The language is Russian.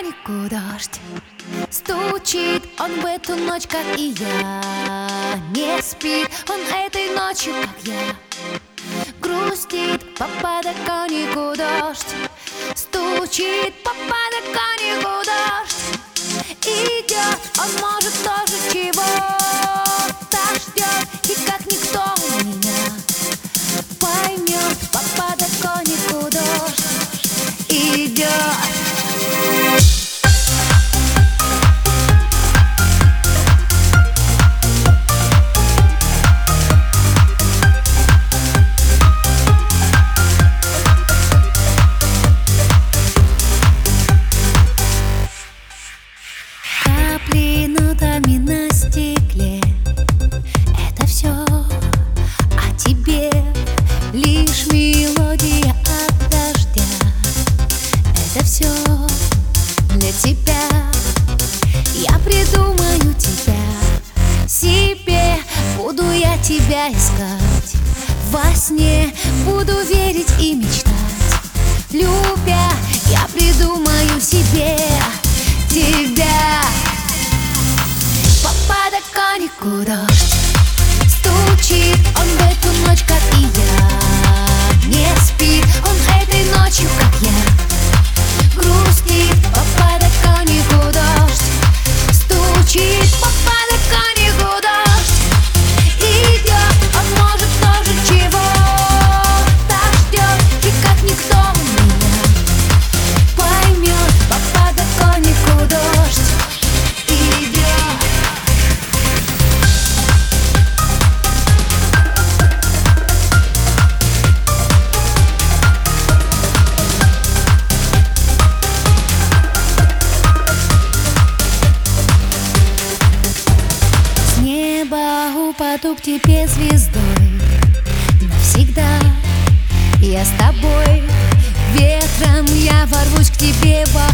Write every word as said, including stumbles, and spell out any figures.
подоконнику дождь. Стучит он в эту ночь, как и я. Не спит он этой ночью, как я. Грустит по подоконнику дождь. Стучит по подоконнику дождь. Идет он, может, тоже чего-то ждет. И как никто меня поймет, по подоконнику дождь идет. Капли нотами на стекле — это все о тебе. Лишь мелодия от дождя — это все для тебя. Я придумаю тебя себе, буду я тебя искать. Во сне буду верить и мечтать. Любя, я придумаю себе тебя. По подоконнику дождь. Стучит он в эту ночь, как и я. Не спит он этой ночью, как я. Грустит по подоконнику дождь. Стучит по подоконнику дождь. Идет он, может, тоже чего-то ждет. И как никто меня поймет, по подоконнику дождь идет. С неба упаду к тебе звездой. Навсегда я с тобой. Ветром я ворвусь к тебе во